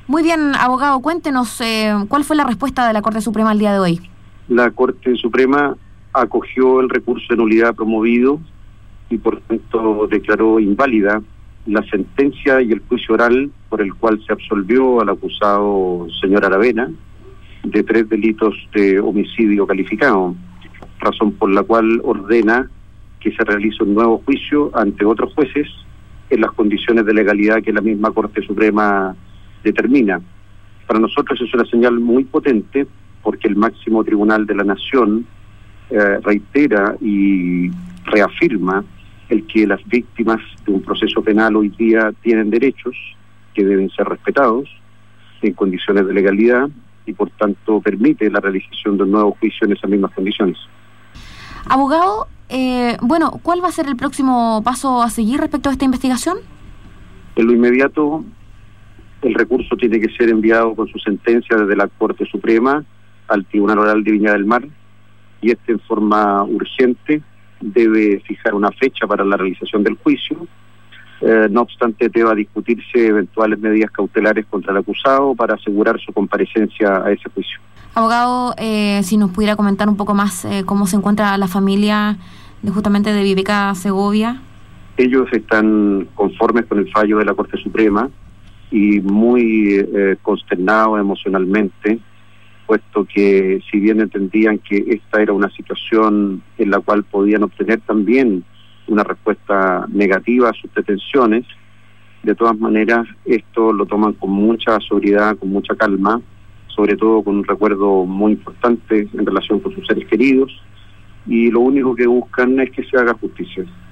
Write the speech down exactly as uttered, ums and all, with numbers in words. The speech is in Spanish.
Muy bien, abogado, cuéntenos eh, cuál fue la respuesta de la Corte Suprema el día de hoy. La Corte Suprema acogió el recurso de nulidad promovido y por tanto declaró inválida la sentencia y el juicio oral por el cual se absolvió al acusado señor Aravena de tres delitos de homicidio calificado, razón por la cual ordena que se realice un nuevo juicio ante otros jueces en las condiciones de legalidad que la misma Corte Suprema determina. Para nosotros es una señal muy potente porque el máximo tribunal de la Nación eh, reitera y reafirma el que las víctimas de un proceso penal hoy día tienen derechos que deben ser respetados en condiciones de legalidad y por tanto permite la realización de un nuevo juicio en esas mismas condiciones. Abogado, eh, bueno, ¿cuál va a ser el próximo paso a seguir respecto a esta investigación? En lo inmediato, el recurso tiene que ser enviado con su sentencia desde la Corte Suprema al Tribunal Oral de Viña del Mar y este en forma urgente debe fijar una fecha para la realización del juicio. Eh, no obstante, deba discutirse eventuales medidas cautelares contra el acusado para asegurar su comparecencia a ese juicio. Abogado, eh, si nos pudiera comentar un poco más eh, cómo se encuentra la familia de justamente de Viveca Segovia. Ellos están conformes con el fallo de la Corte Suprema y muy eh, consternados emocionalmente, puesto que si bien entendían que esta era una situación en la cual podían obtener también una respuesta negativa a sus detenciones, de todas maneras esto lo toman con mucha sobriedad, con mucha calma, sobre todo con un recuerdo muy importante en relación con sus seres queridos, y lo único que buscan es que se haga justicia.